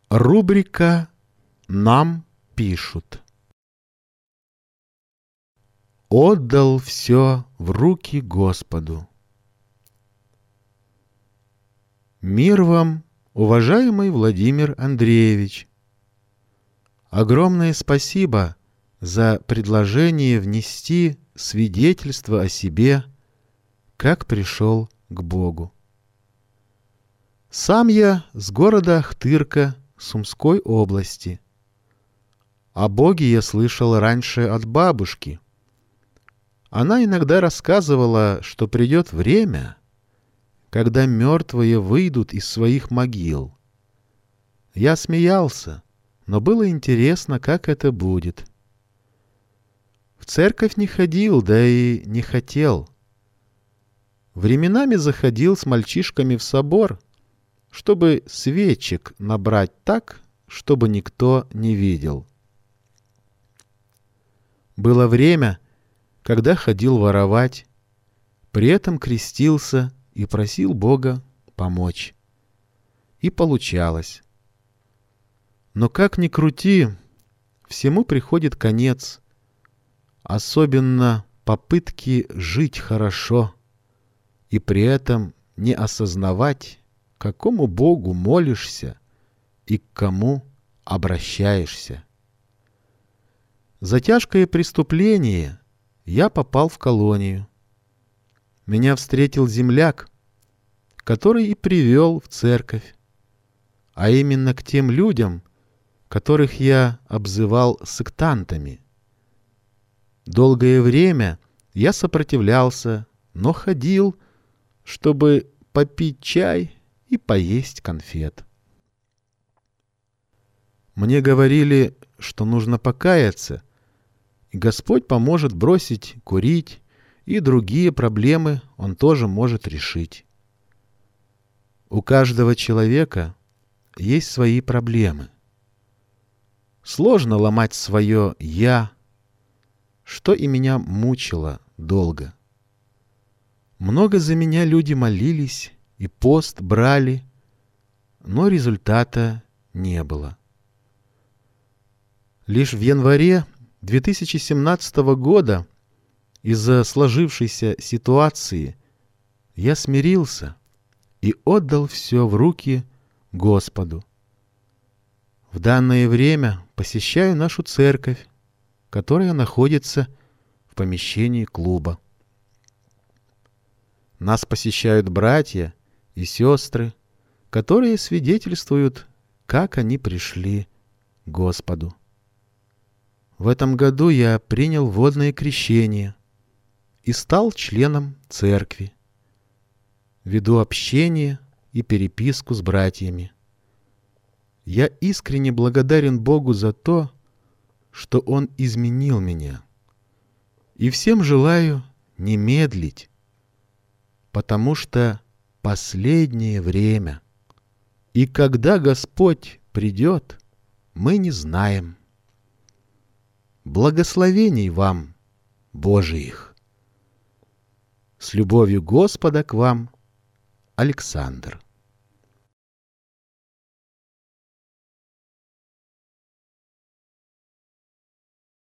Рубрика «Нам пишут». Отдал все в руки Господу. Мир вам, уважаемый Владимир Андреевич! Огромное спасибо за предложение внести свидетельство о себе, как пришел к Богу. Сам я с города Ахтырка Сумской области. О Боге я слышал раньше от бабушки. Она иногда рассказывала, что придет время, когда мертвые выйдут из своих могил. Я смеялся, но было интересно, как это будет. В церковь не ходил, да и не хотел. Временами заходил с мальчишками в собор, чтобы свечек набрать так, чтобы никто не видел. Было время, когда ходил воровать, при этом крестился и просил Бога помочь. И получалось. Но как ни крути, всему приходит конец, особенно попытки жить хорошо и при этом не осознавать, какому Богу молишься и к кому обращаешься. За тяжкое преступление я попал в колонию. Меня встретил земляк, который и привел в церковь, а именно к тем людям, которых я обзывал сектантами. Долгое время я сопротивлялся, но ходил, чтобы попить чай и поесть конфет. Мне говорили, что нужно покаяться, и Господь поможет бросить курить, и другие проблемы Он тоже может решить. У каждого человека есть свои проблемы. Сложно ломать свое «я», что и меня мучило долго. Много за меня люди молились и пост брали, но результата не было. Лишь в январе 2017 года из-за сложившейся ситуации я смирился и отдал все в руки Господу. В данное время посещаю нашу церковь, которая находится в помещении клуба. Нас посещают братья и сестры, которые свидетельствуют, как они пришли к Господу. В этом году я принял водное крещение и стал членом церкви. Веду общение и переписку с братьями. Я искренне благодарен Богу за то, что Он изменил меня. И всем желаю не медлить, потому что последнее время, и когда Господь придет, мы не знаем. Благословений вам, Божиих! С любовью Господа к вам, Александр.